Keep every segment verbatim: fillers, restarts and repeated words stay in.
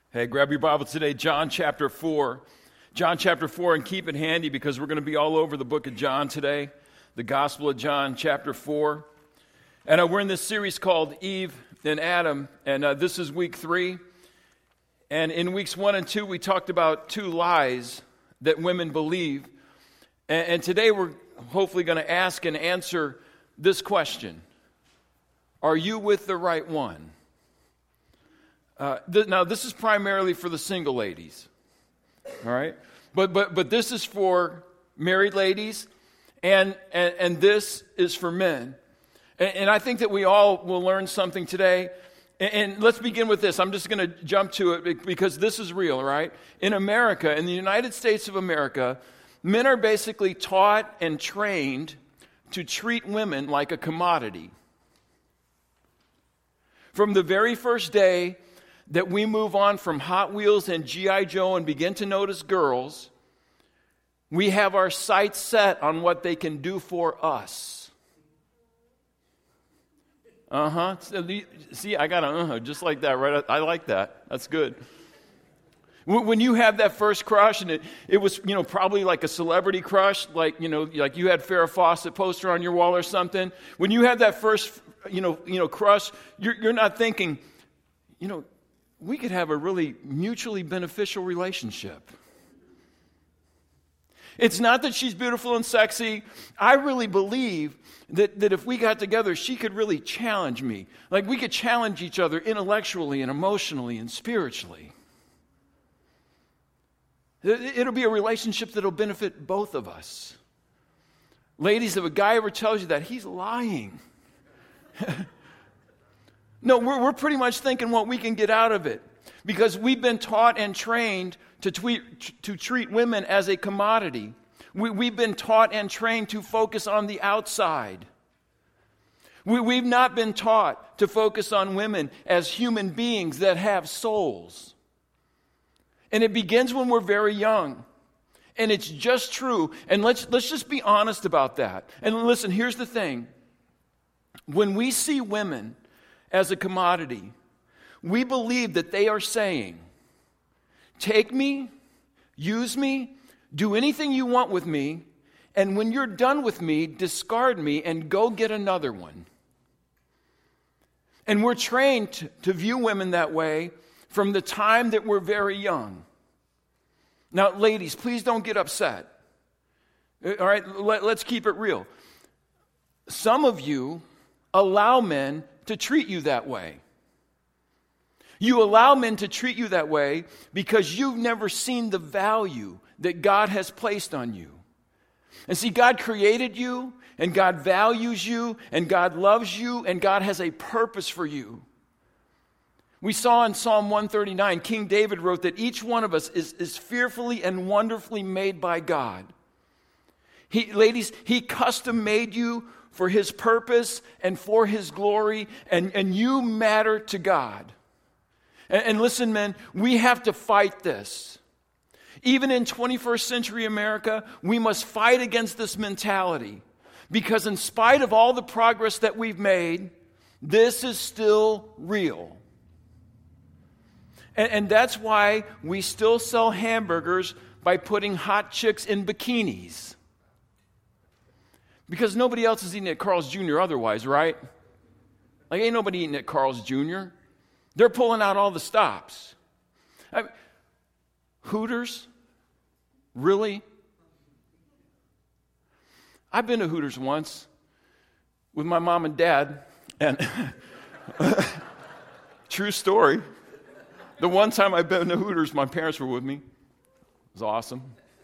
Hey, grab your Bible today, John chapter four. John chapter four, and keep it handy because we're going to be all over the book of John today, the Gospel of John chapter four. And uh, we're in this series called Eve and Adam, and uh, this is week three. And in weeks one and two, we talked about two lies that women believe. And, and today we're hopefully going to ask and answer this question: are you with the right one? Uh, th- now, this is primarily for the single ladies, all right? But but but this is for married ladies, and and, and this is for men. And, and I think that we all will learn something today. And, and let's begin with this. I'm just going to jump to it because this is real, right? In America, in the United States of America, men are basically taught and trained to treat women like a commodity. From the very first day that we move on from Hot Wheels and G I Joe and begin to notice girls, we have our sights set on what they can do for us. Uh-huh. See, I got an uh-huh, just like that, right? I like that. That's good. When you have that first crush, and it, it was, you know, probably like a celebrity crush, like, you know, like you had Farrah Fawcett poster on your wall or something. When you have that first, you know, you know, crush, you're, you're not thinking, you know, we could have a really mutually beneficial relationship. It's not that she's beautiful and sexy. I really believe that, that if we got together, she could really challenge me. Like we could challenge each other intellectually and emotionally and spiritually. It'll be a relationship that'll benefit both of us. Ladies, if a guy ever tells you that, he's lying. No, we're, we're pretty much thinking what we can get out of it because we've been taught and trained to, tweet, to treat women as a commodity. We, we've been taught and trained to focus on the outside. We, we've not been taught to focus on women as human beings that have souls. And it begins when we're very young. And it's just true. And let's, let's just be honest about that. And listen, here's the thing. When we see women as a commodity, we believe that they are saying, take me, use me, do anything you want with me, and when you're done with me, discard me and go get another one. And we're trained to, to view women that way from the time that we're very young. Now, ladies, please don't get upset. All right, let, let's keep it real. Some of you allow men to treat you that way. You allow men to treat you that way because you've never seen the value that God has placed on you. And see, God created you, and God values you, and God loves you, and God has a purpose for you. We saw in Psalm one thirty-nine, King David wrote that each one of us is, is fearfully and wonderfully made by God. He, ladies, He custom made you for His purpose and for His glory, and, and you matter to God. And, and listen, men, we have to fight this. Even in twenty-first century America, we must fight against this mentality. Because in spite of all the progress that we've made, this is still real. And, and that's why we still sell hamburgers by putting hot chicks in bikinis. Because nobody else is eating at Carl's Junior otherwise, right? Like, ain't nobody eating at Carl's Junior They're pulling out all the stops. I mean, Hooters? Really? I've been to Hooters once with my mom and dad, and true story. The one time I've been to Hooters, my parents were with me. It was awesome.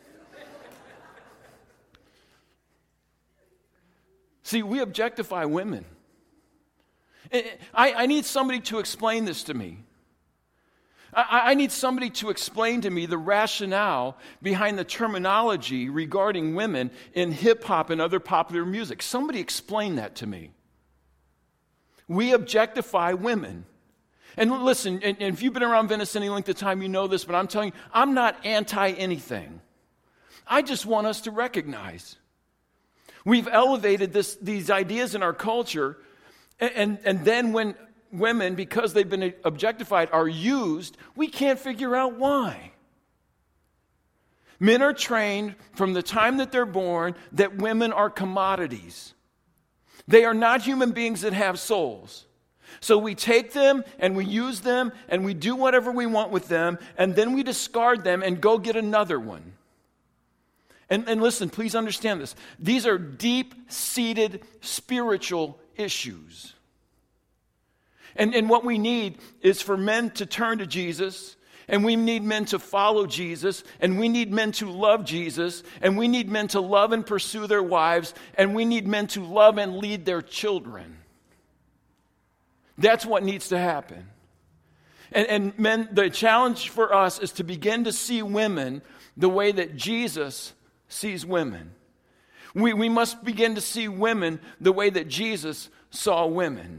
See, we objectify women. I, I need somebody to explain this to me. I, I need somebody to explain to me the rationale behind the terminology regarding women in hip-hop and other popular music. Somebody explain that to me. We objectify women. And listen, and, and if you've been around Venice any length of time, you know this, but I'm telling you, I'm not anti-anything. I just want us to recognize. We've elevated this, these ideas in our culture, and, and, and then when women, because they've been objectified, are used, we can't figure out why. Men are trained from the time that they're born that women are commodities. They are not human beings that have souls. So we take them and we use them and we do whatever we want with them, and then we discard them and go get another one. And, and listen, please understand this. These are deep-seated spiritual issues. And, and what we need is for men to turn to Jesus, and we need men to follow Jesus, and we need men to love Jesus, and we need men to love and pursue their wives, and we need men to love and lead their children. That's what needs to happen. And, and men, the challenge for us is to begin to see women the way that Jesus sees women. We, we must begin to see women the way that Jesus saw women.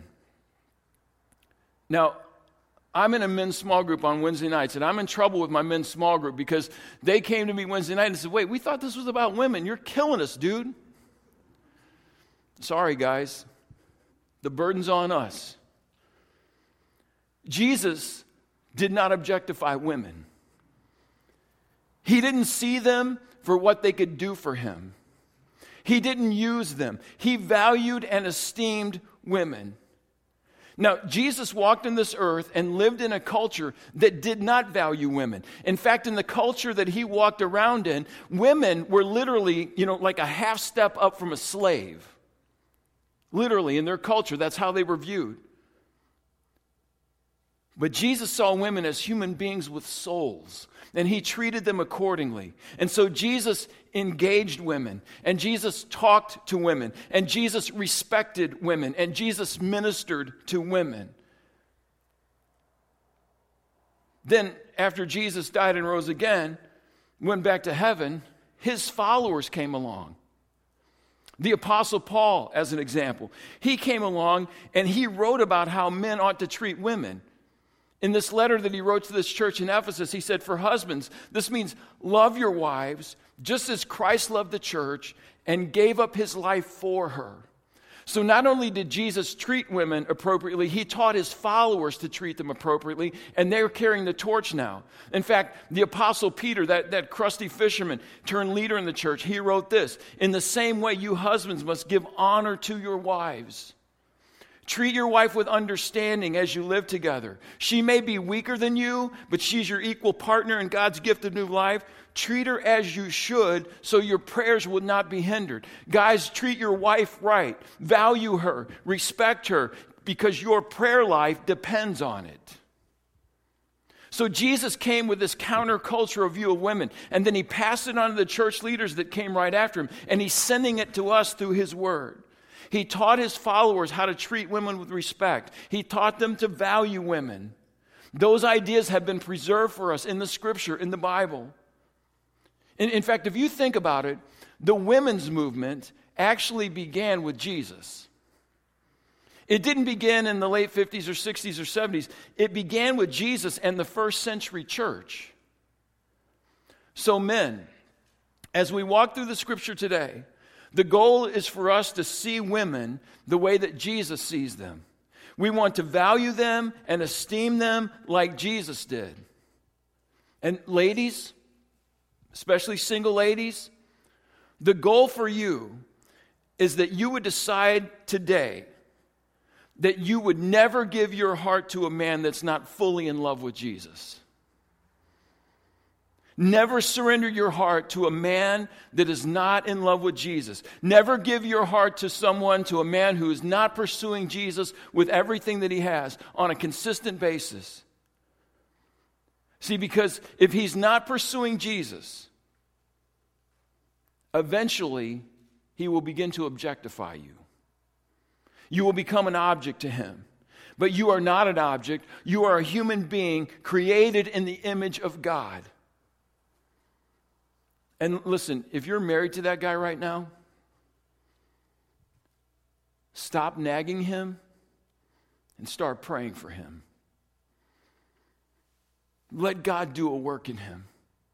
Now, I'm in a men's small group on Wednesday nights, and I'm in trouble with my men's small group because they came to me Wednesday night and said, wait, we thought this was about women. You're killing us, dude. Sorry, guys. The burden's on us. Jesus did not objectify women. He didn't see them for what they could do for him. He didn't use them. He valued and esteemed women. Now, Jesus walked in this earth and lived in a culture that did not value women. In fact, in the culture that he walked around in, women were literally, you know, like a half step up from a slave. Literally, in their culture, that's how they were viewed. But Jesus saw women as human beings with souls, and he treated them accordingly. And so Jesus engaged women, and Jesus talked to women, and Jesus respected women, and Jesus ministered to women. Then, after Jesus died and rose again, went back to heaven, his followers came along. The Apostle Paul, as an example, he came along and he wrote about how men ought to treat women. In this letter that he wrote to this church in Ephesus, he said, for husbands, this means love your wives just as Christ loved the church and gave up his life for her. So not only did Jesus treat women appropriately, he taught his followers to treat them appropriately, and they're carrying the torch now. In fact, the Apostle Peter, that, that crusty fisherman turned leader in the church, he wrote this, in the same way you husbands must give honor to your wives. Treat your wife with understanding as you live together. She may be weaker than you, but she's your equal partner in God's gift of new life. Treat her as you should so your prayers would not be hindered. Guys, treat your wife right. Value her. Respect her because your prayer life depends on it. So Jesus came with this countercultural view of women, and then he passed it on to the church leaders that came right after him, and he's sending it to us through his word. He taught his followers how to treat women with respect. He taught them to value women. Those ideas have been preserved for us in the scripture, in the Bible. In, in fact, if you think about it, the women's movement actually began with Jesus. It didn't begin in the late fifties or sixties or seventies. It began with Jesus and the first century church. So men, as we walk through the scripture today, the goal is for us to see women the way that Jesus sees them. We want to value them and esteem them like Jesus did. And ladies, especially single ladies, the goal for you is that you would decide today that you would never give your heart to a man that's not fully in love with Jesus. Never surrender your heart to a man that is not in love with Jesus. Never give your heart to someone, to a man who is not pursuing Jesus with everything that he has on a consistent basis. See, because if he's not pursuing Jesus, eventually he will begin to objectify you. You will become an object to him. But you are not an object. You are a human being created in the image of God. And listen, if you're married to that guy right now, stop nagging him and start praying for him. Let God do a work in him.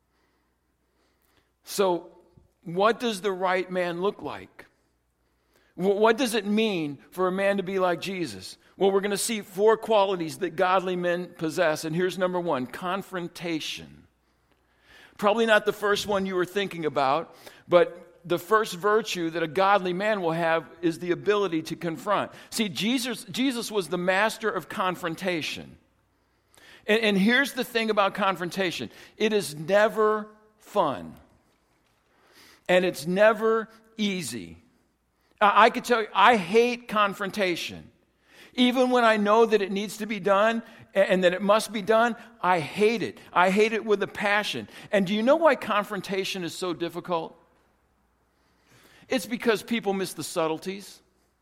So, what does the right man look like? What does it mean for a man to be like Jesus? Well, we're going to see four qualities that godly men possess. And here's number one, confrontation. Probably not the first one you were thinking about, but the first virtue that a godly man will have is the ability to confront. See, Jesus, Jesus was the master of confrontation. And, and here's the thing about confrontation. It is never fun. And it's never easy. I, I could tell you, I hate confrontation. Even when I know that it needs to be done and, and that it must be done, I hate it. I hate it with a passion. And do you know why confrontation is so difficult? It's because people miss the subtleties.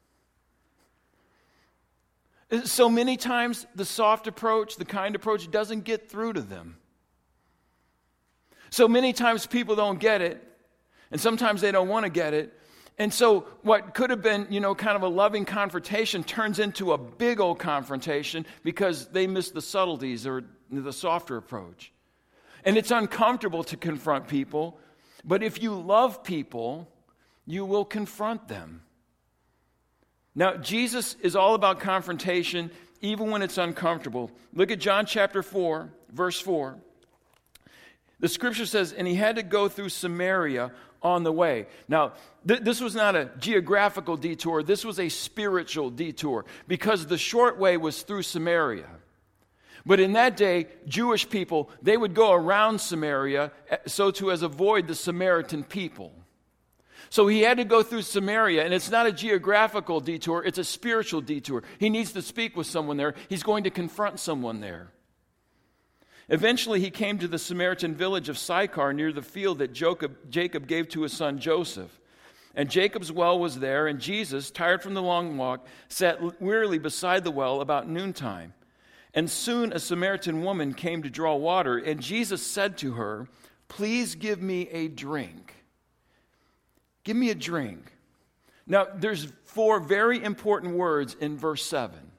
So many times the soft approach, the kind approach doesn't get through to them. So many times people don't get it, and sometimes they don't want to get it. And so what could have been, you know, kind of a loving confrontation turns into a big old confrontation because they miss the subtleties or the softer approach. And it's uncomfortable to confront people, but if you love people, you will confront them. Now, Jesus is all about confrontation, even when it's uncomfortable. Look at John chapter four, verse four. The scripture says, and he had to go through Samaria on the way. Now, th- this was not a geographical detour. This was a spiritual detour because the short way was through Samaria. But in that day, Jewish people, they would go around Samaria so to as avoid the Samaritan people. So he had to go through Samaria, and it's not a geographical detour, it's a spiritual detour. He needs to speak with someone there. He's going to confront someone there. Eventually, he came to the Samaritan village of Sychar near the field that Jacob, Jacob gave to his son Joseph. And Jacob's well was there, and Jesus, tired from the long walk, sat wearily beside the well about noontime. And soon a Samaritan woman came to draw water, and Jesus said to her, "Please give me a drink." Give me a drink. Now, there's four very important words in verse seven.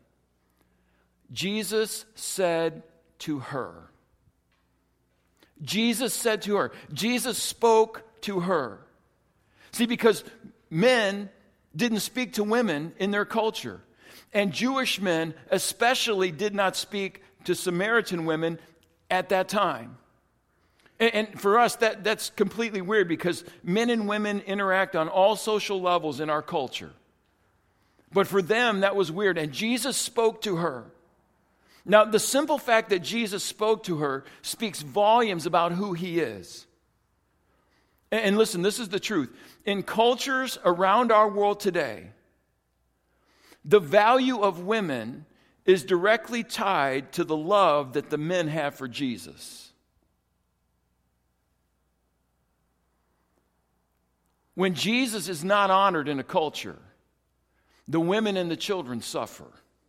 Jesus said to her. Jesus said to her. Jesus spoke to her. See, because men didn't speak to women in their culture. And Jewish men especially did not speak to Samaritan women at that time. And, and for us, that, that's completely weird because men and women interact on all social levels in our culture. But for them, that was weird. And Jesus spoke to her. Now, the simple fact that Jesus spoke to her speaks volumes about who he is. And, and listen, this is the truth. In cultures around our world today, the value of women is directly tied to the love that the men have for Jesus. When Jesus is not honored in a culture, the women and the children suffer.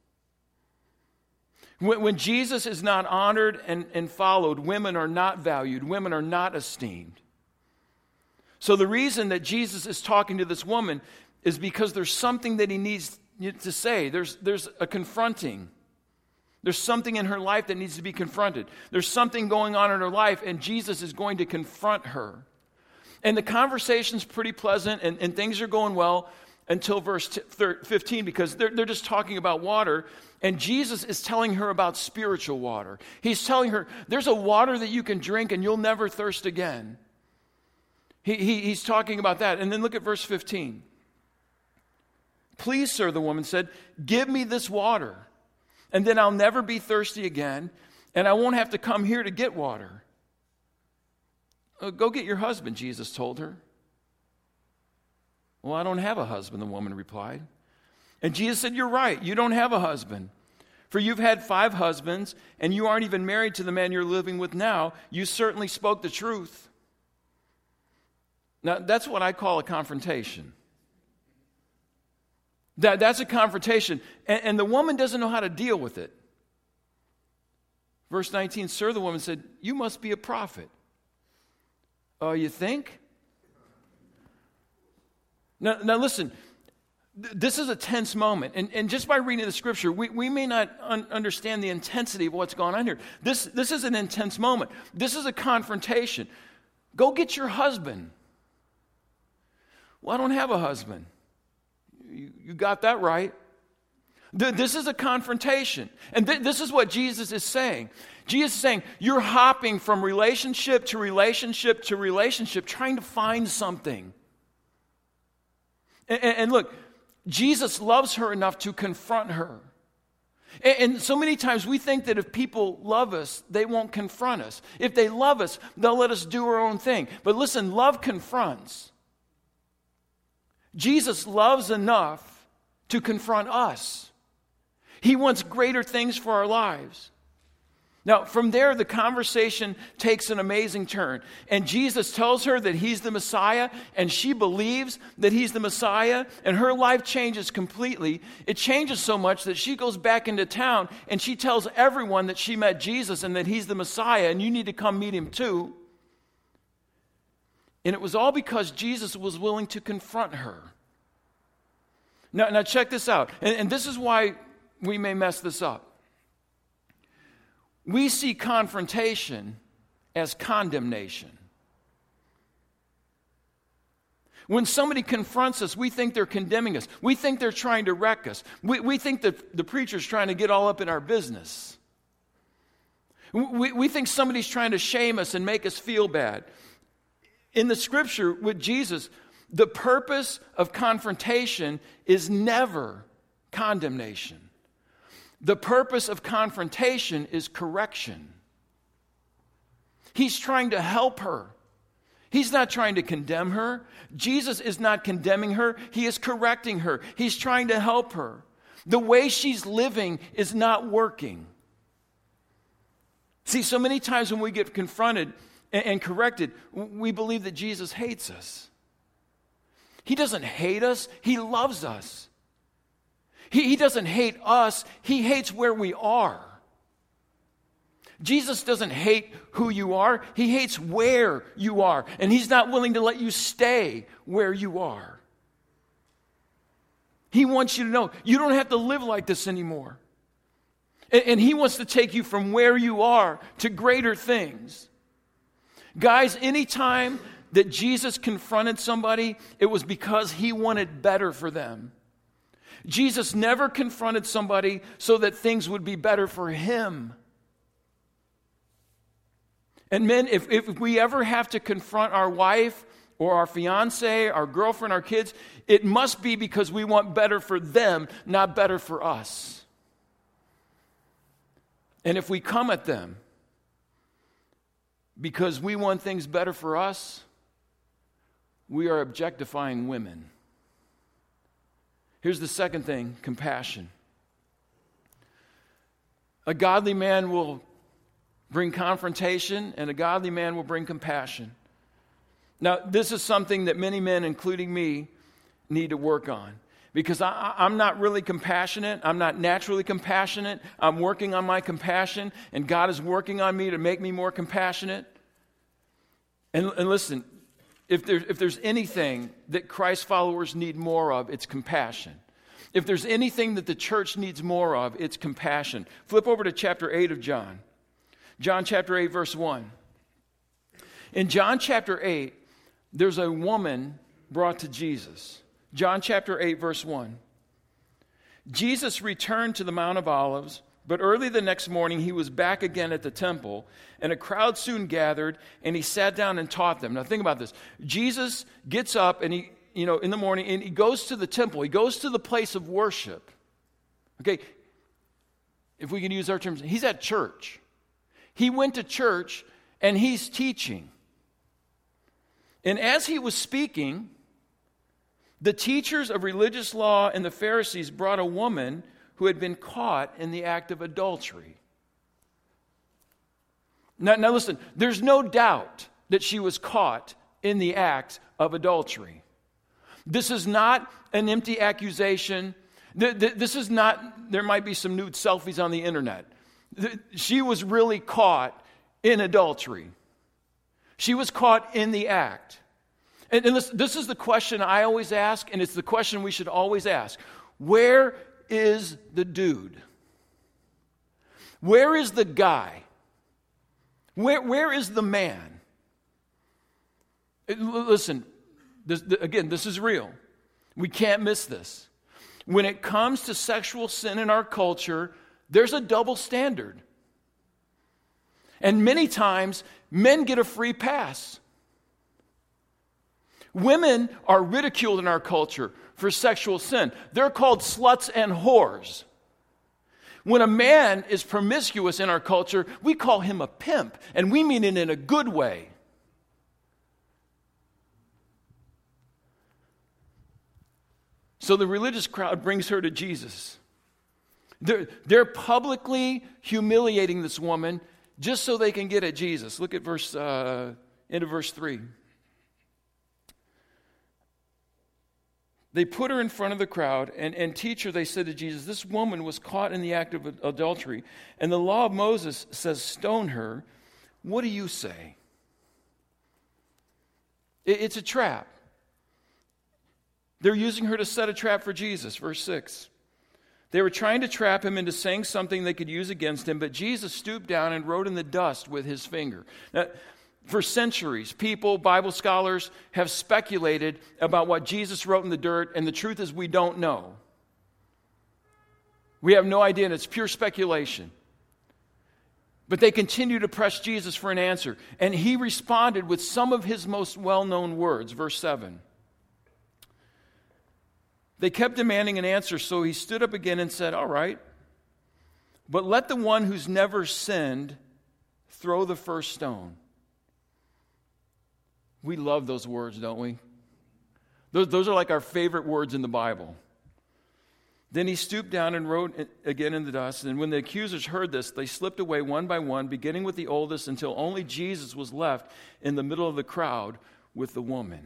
When, when Jesus is not honored and, and followed, women are not valued, women are not esteemed. So the reason that Jesus is talking to this woman is because there's something that he needs to say. There's, there's a confronting. There's something in her life that needs to be confronted. There's something going on in her life, and Jesus is going to confront her. And the conversation's pretty pleasant, and, and things are going well until verse fifteen, because they're, they're just talking about water, and Jesus is telling her about spiritual water. He's telling her, there's a water that you can drink, and you'll never thirst again. He, he, he's talking about that. And then look at verse fifteen. "Please, sir," the woman said, "give me this water, and then I'll never be thirsty again, and I won't have to come here to get water." "Uh, go get your husband," Jesus told her. "Well, I don't have a husband," the woman replied. And Jesus said, "You're right, you don't have a husband. For you've had five husbands, and you aren't even married to the man you're living with now. You certainly spoke the truth." Now, that's what I call a confrontation. That, that's a confrontation. And, and the woman doesn't know how to deal with it. Verse nineteen, "Sir," the woman said, "you must be a prophet." "Oh, uh, you think?" Now, now listen, th- this is a tense moment. And, and just by reading the scripture, we, we may not un- understand the intensity of what's going on here. This, this is an intense moment. This is a confrontation. Go get your husband. "Well, I don't have a husband." You, you got that right. This is a confrontation. And th- this is what Jesus is saying. Jesus is saying, you're hopping from relationship to relationship to relationship, trying to find something. And, and look, Jesus loves her enough to confront her. And, and so many times we think that if people love us, they won't confront us. If they love us, they'll let us do our own thing. But listen, love confronts. Jesus loves enough to confront us. He wants greater things for our lives. Now, from there, the conversation takes an amazing turn. And Jesus tells her that he's the Messiah, and she believes that he's the Messiah, and her life changes completely. It changes so much that she goes back into town, and she tells everyone that she met Jesus and that he's the Messiah, and you need to come meet him too. And it was all because Jesus was willing to confront her. Now, now check this out. And, and this is why we may mess this up. We see confrontation as condemnation. When somebody confronts us, we think they're condemning us. We think they're trying to wreck us. We, we think that the preacher's trying to get all up in our business. We, we think somebody's trying to shame us and make us feel bad. In the scripture with Jesus, the purpose of confrontation is never condemnation. The purpose of confrontation is correction. He's trying to help her. He's not trying to condemn her. Jesus is not condemning her. He is correcting her. He's trying to help her. The way she's living is not working. See, so many times when we get confronted and, and corrected, we believe that Jesus hates us. He doesn't hate us. He loves us. He, he doesn't hate us. He hates where we are. Jesus doesn't hate who you are. He hates where you are. And he's not willing to let you stay where you are. He wants you to know you don't have to live like this anymore. And, and he wants to take you from where you are to greater things. Guys, anytime that Jesus confronted somebody, it was because he wanted better for them. Jesus never confronted somebody so that things would be better for him. And men, if, if we ever have to confront our wife or our fiance, our girlfriend, our kids, it must be because we want better for them, not better for us. And if we come at them because we want things better for us, we are objectifying women. Here's the second thing, compassion. A godly man will bring confrontation, and a godly man will bring compassion. Now, this is something that many men, including me, need to work on. Because I, I'm not really compassionate. I'm not naturally compassionate. I'm working on my compassion, and God is working on me to make me more compassionate. And, and listen, If, there, if there's anything that Christ followers need more of, it's compassion. If there's anything that the church needs more of, it's compassion. Flip over to chapter eight of John. John chapter eight, verse one. In John chapter eight, there's a woman brought to Jesus. John chapter eight, verse one. Jesus returned to the Mount of Olives, but early the next morning he was back again at the temple, and a crowd soon gathered, and he sat down and taught them. Now think about this. Jesus gets up and he, you know, in the morning, and he goes to the temple. He goes to the place of worship. Okay, if we can use our terms, he's at church. He went to church and he's teaching. And as he was speaking, the teachers of religious law and the Pharisees brought a woman who had been caught in the act of adultery. Now, now listen, there's no doubt that she was caught in the act of adultery. This is not an empty accusation. This is not, there might be some nude selfies on the internet. She was really caught in adultery. She was caught in the act. And, and this, this is the question I always ask, and it's the question we should always ask. Where is the dude? Where is the guy? Where, where is the man? It, listen, this, again, this is real. We can't miss this. When it comes to sexual sin in our culture, there's a double standard. And many times, men get a free pass. Women are ridiculed in our culture for sexual sin. They're called sluts and whores. When a man is promiscuous in our culture, we call him a pimp, and we mean it in a good way. So the religious crowd brings her to Jesus. They're, they're publicly humiliating this woman just so they can get at Jesus. Look at verse, uh, into verse three. They put her in front of the crowd, and, and teacher, they said to Jesus, this woman was caught in the act of adultery, and the law of Moses says stone her. What do you say? It, it's a trap. They're using her to set a trap for Jesus. Verse six. They were trying to trap him into saying something they could use against him, but Jesus stooped down and wrote in the dust with his finger. Now, for centuries, people, Bible scholars, have speculated about what Jesus wrote in the dirt, and the truth is we don't know. We have no idea, and it's pure speculation. But they continue to press Jesus for an answer, and he responded with some of his most well-known words. Verse seven. They kept demanding an answer, so he stood up again and said, all right, but let the one who's never sinned throw the first stone. We love those words, don't we? Those, those are like our favorite words in the Bible. Then he stooped down and wrote again in the dust, and when the accusers heard this, they slipped away one by one, beginning with the oldest, until only Jesus was left in the middle of the crowd with the woman.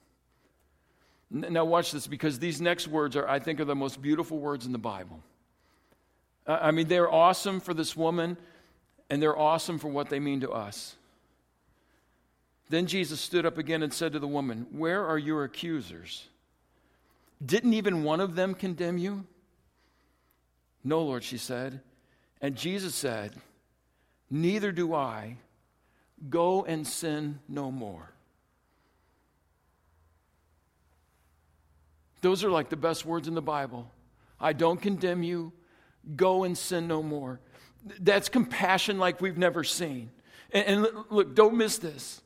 Now watch this, because these next words are, I think, are the most beautiful words in the Bible. I mean, they're awesome for this woman, and they're awesome for what they mean to us. Then Jesus stood up again and said to the woman, where are your accusers? Didn't even one of them condemn you? No, Lord, she said. And Jesus said, neither do I. Go and sin no more. Those are like the best words in the Bible. I don't condemn you. Go and sin no more. That's compassion like we've never seen. And, and look, don't miss this.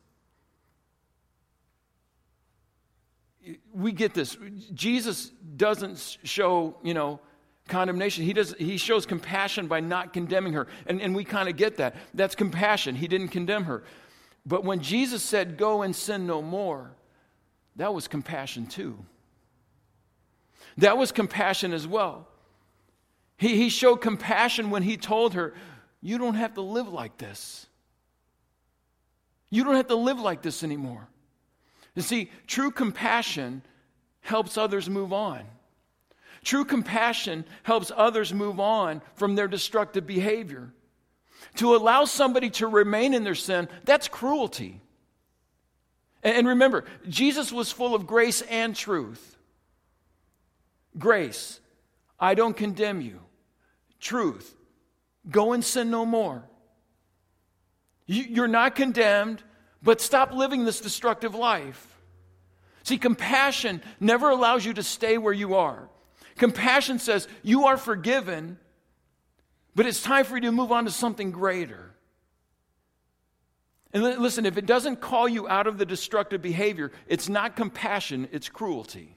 We get this. Jesus doesn't show, you know, condemnation. He does. He shows compassion by not condemning her. And, and we kind of get that. That's compassion. He didn't condemn her. But when Jesus said, go and sin no more, that was compassion too. That was compassion as well. He, he showed compassion when he told her, you don't have to live like this. You don't have to live like this anymore. You see, true compassion helps others move on. True compassion helps others move on from their destructive behavior. To allow somebody to remain in their sin, that's cruelty. And, and remember, Jesus was full of grace and truth. Grace, I don't condemn you. Truth, go and sin no more. You're not condemned, but stop living this destructive life. See, compassion never allows you to stay where you are. Compassion says you are forgiven, but it's time for you to move on to something greater. And listen, if it doesn't call you out of the destructive behavior, it's not compassion, it's cruelty.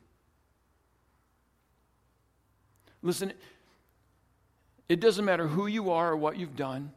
Listen, it doesn't matter who you are or what you've done.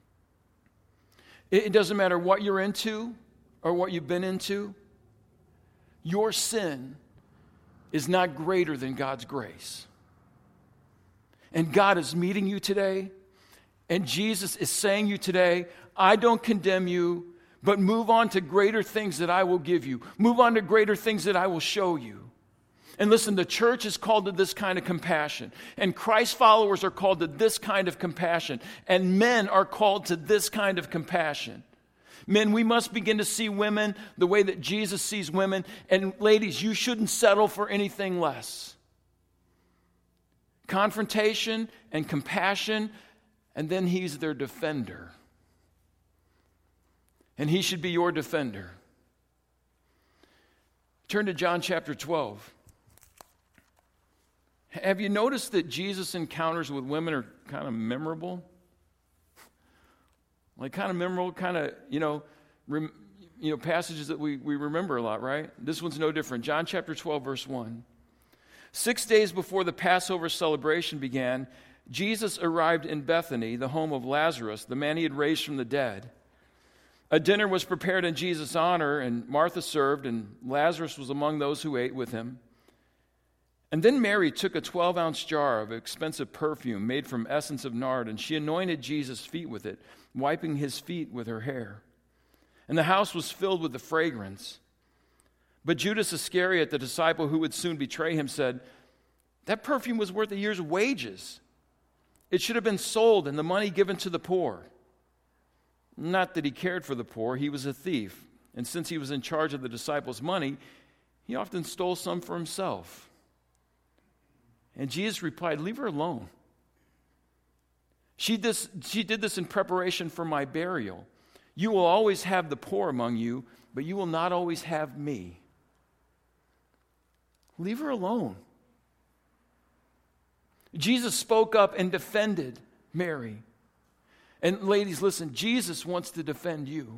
It doesn't matter what you're into or what you've been into. Your sin is not greater than God's grace. And God is meeting you today, and Jesus is saying to you today, I don't condemn you, but move on to greater things that I will give you. Move on to greater things that I will show you. And listen, the church is called to this kind of compassion. And Christ followers are called to this kind of compassion. And men are called to this kind of compassion. Men, we must begin to see women the way that Jesus sees women. And ladies, you shouldn't settle for anything less. Confrontation and compassion, and then he's their defender. And he should be your defender. Turn to John chapter twelve. Have you noticed that Jesus' encounters with women are kind of memorable? Like kind of memorable, kind of, you know, rem, you know, passages that we, we remember a lot, right? This one's no different. John chapter twelve, verse one. Six days before the Passover celebration began, Jesus arrived in Bethany, the home of Lazarus, the man he had raised from the dead. A dinner was prepared in Jesus' honor, and Martha served, and Lazarus was among those who ate with him. And then Mary took a twelve-ounce jar of expensive perfume made from essence of nard, and she anointed Jesus' feet with it, wiping his feet with her hair. And the house was filled with the fragrance. But Judas Iscariot, the disciple who would soon betray him, said, "That perfume was worth a year's wages. It should have been sold and the money given to the poor." Not that he cared for the poor, he was a thief. And since he was in charge of the disciples' money, he often stole some for himself. And Jesus replied, "Leave her alone. She, this, she did this in preparation for my burial. You will always have the poor among you, but you will not always have me. Leave her alone." Jesus spoke up and defended Mary. And ladies, listen, Jesus wants to defend you.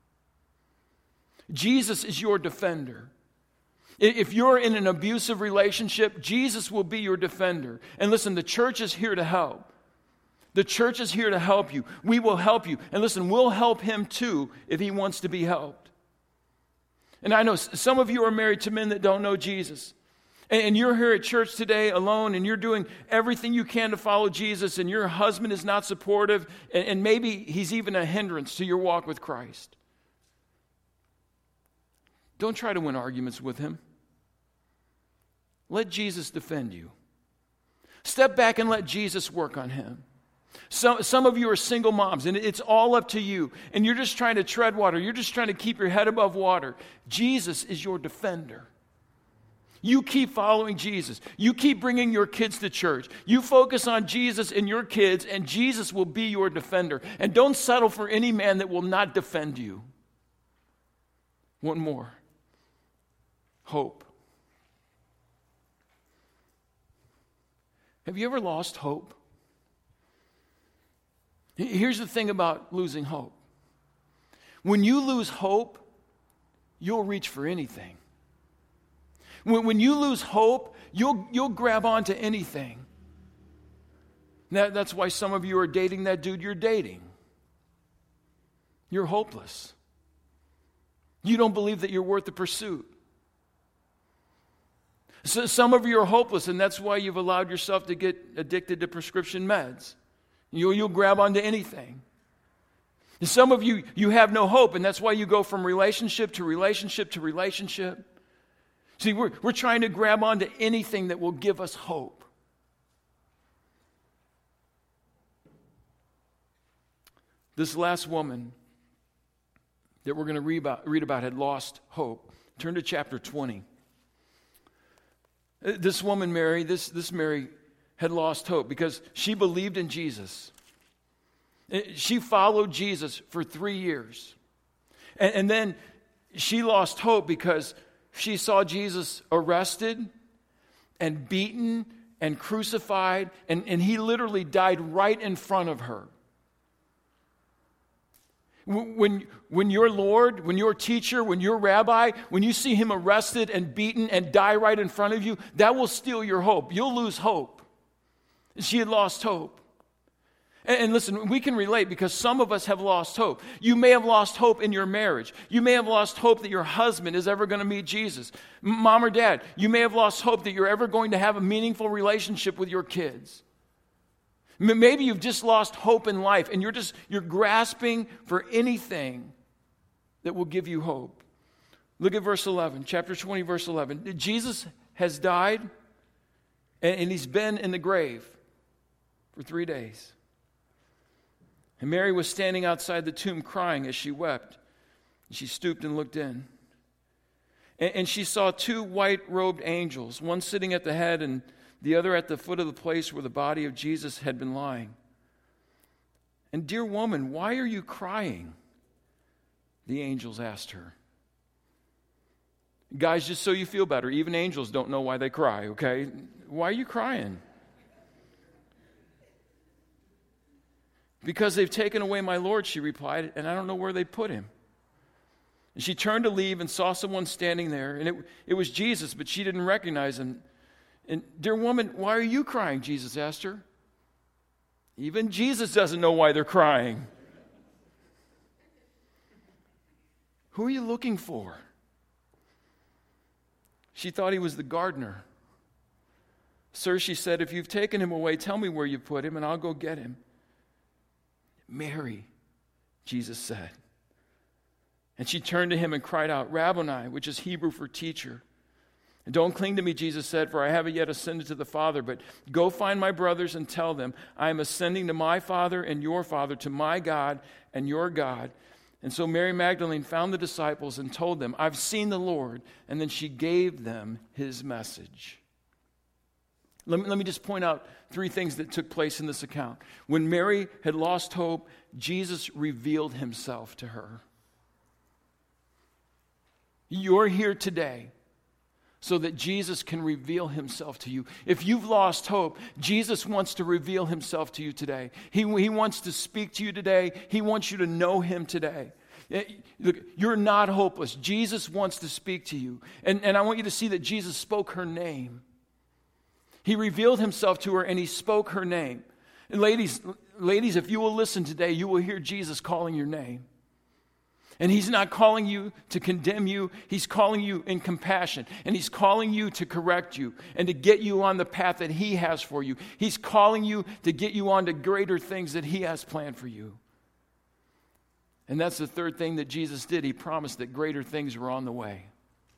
Jesus is your defender. If you're in an abusive relationship, Jesus will be your defender. And listen, the church is here to help. The church is here to help you. We will help you. And listen, we'll help him too if he wants to be helped. And I know some of you are married to men that don't know Jesus. And you're here at church today alone, and you're doing everything you can to follow Jesus, and your husband is not supportive, and maybe he's even a hindrance to your walk with Christ. Don't try to win arguments with him. Let Jesus defend you. Step back and let Jesus work on him. Some, some of you are single moms, and it's all up to you, and you're just trying to tread water. You're just trying to keep your head above water. Jesus is your defender. You keep following Jesus. You keep bringing your kids to church. You focus on Jesus and your kids, and Jesus will be your defender. And don't settle for any man that will not defend you. One more. Hope. Have you ever lost hope? Here's the thing about losing hope. When you lose hope, you'll reach for anything. When, when you lose hope, you'll, you'll grab onto anything. That, that's why some of you are dating that dude you're dating. You're hopeless. You don't believe that you're worth the pursuit. So some of you are hopeless, and that's why you've allowed yourself to get addicted to prescription meds. You'll, you'll grab onto anything. And some of you, you have no hope, and that's why you go from relationship to relationship to relationship. See, we're, we're trying to grab onto anything that will give us hope. This last woman that we're going to read about, read about had lost hope. Turn to chapter twenty. This woman, Mary, this, this Mary had lost hope because she believed in Jesus. She followed Jesus for three years. And, and then she lost hope because she saw Jesus arrested and beaten and crucified, and, and he literally died right in front of her. When, when your Lord, when your teacher, when your rabbi, when you see him arrested and beaten and die right in front of you, that will steal your hope. You'll lose hope. She had lost hope. And, and listen, we can relate because some of us have lost hope. You may have lost hope in your marriage. You may have lost hope that your husband is ever going to meet Jesus. Mom or dad, you may have lost hope that you're ever going to have a meaningful relationship with your kids. Maybe you've just lost hope in life and you're just, you're grasping for anything that will give you hope. Look at verse eleven, chapter twenty, verse eleven. Jesus has died and he's been in the grave for three days. And Mary was standing outside the tomb crying as she wept. She stooped and looked in. And she saw two white-robed angels, one sitting at the head and the other at the foot of the place where the body of Jesus had been lying. And dear woman, why are you crying? The angels asked her. Guys, just so you feel better, even angels don't know why they cry, okay? Why are you crying? Because they've taken away my Lord, she replied, and I don't know where they put him. And she turned to leave and saw someone standing there, and it, it was Jesus, but she didn't recognize him. And, dear woman, why are you crying? Jesus asked her. Even Jesus doesn't know why they're crying. Who are you looking for? She thought he was the gardener. Sir, she said, if you've taken him away, tell me where you put him, and I'll go get him. Mary, Jesus said. And she turned to him and cried out, Rabboni, which is Hebrew for teacher. And don't cling to me, Jesus said, for I haven't yet ascended to the Father, but go find my brothers and tell them, I am ascending to my Father and your Father, to my God and your God. And so Mary Magdalene found the disciples and told them, I've seen the Lord. And then she gave them his message. Let me, let me just point out three things that took place in this account. When Mary had lost hope, Jesus revealed himself to her. You're here today so that Jesus can reveal himself to you. If you've lost hope, Jesus wants to reveal himself to you today. He, he wants to speak to you today. He wants you to know him today. Look, you're not hopeless. Jesus wants to speak to you. And, and I want you to see that Jesus spoke her name. He revealed himself to her and he spoke her name. And ladies, ladies, if you will listen today, you will hear Jesus calling your name. And he's not calling you to condemn you. He's calling you in compassion. And he's calling you to correct you and to get you on the path that he has for you. He's calling you to get you on to greater things that he has planned for you. And that's the third thing that Jesus did. He promised that greater things were on the way.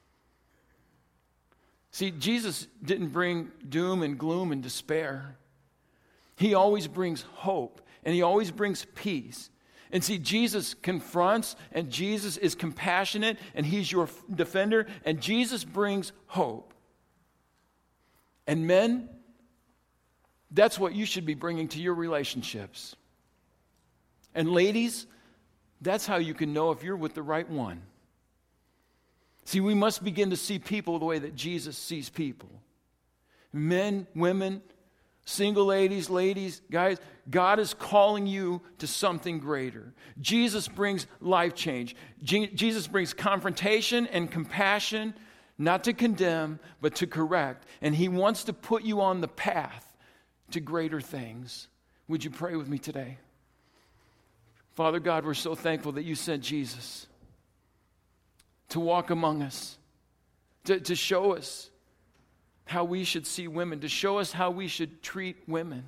See, Jesus didn't bring doom and gloom and despair. He always brings hope, and he always brings peace. And see, Jesus confronts, and Jesus is compassionate, and he's your defender, and Jesus brings hope. And men, that's what you should be bringing to your relationships. And ladies, that's how you can know if you're with the right one. See, we must begin to see people the way that Jesus sees people. Men, women, single ladies, ladies, guys, God is calling you to something greater. Jesus brings life change. Je- Jesus brings confrontation and compassion, not to condemn, but to correct. And he wants to put you on the path to greater things. Would you pray with me today? Father God, we're so thankful that you sent Jesus to walk among us, to, to show us how we should see women, to show us how we should treat women.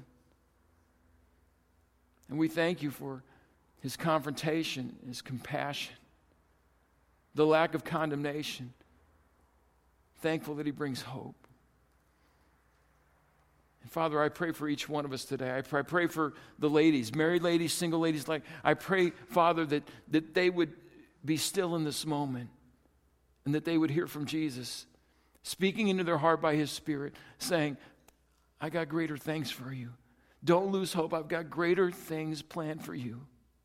And we thank you for his confrontation, his compassion, the lack of condemnation. Thankful that he brings hope. And Father, I pray for each one of us today. I pray, I pray for the ladies, married ladies, single ladies. Like I pray, Father, that, that they would be still in this moment and that they would hear from Jesus, speaking into their heart by his Spirit, saying, I got greater things for you. Don't lose hope. I've got greater things planned for you.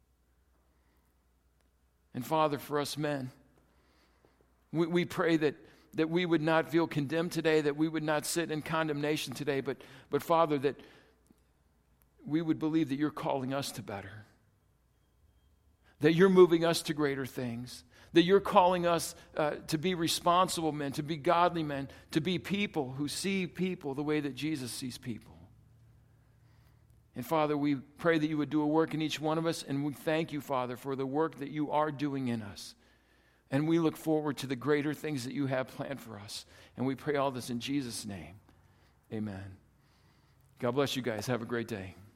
And Father, for us men, we, we pray that, that we would not feel condemned today, that we would not sit in condemnation today, but, but Father, that we would believe that you're calling us to better, that you're moving us to greater things, that you're calling us uh, to be responsible men, to be godly men, to be people who see people the way that Jesus sees people. And Father, we pray that you would do a work in each one of us, and we thank you, Father, for the work that you are doing in us. And we look forward to the greater things that you have planned for us. And we pray all this in Jesus' name. Amen. God bless you guys. Have a great day.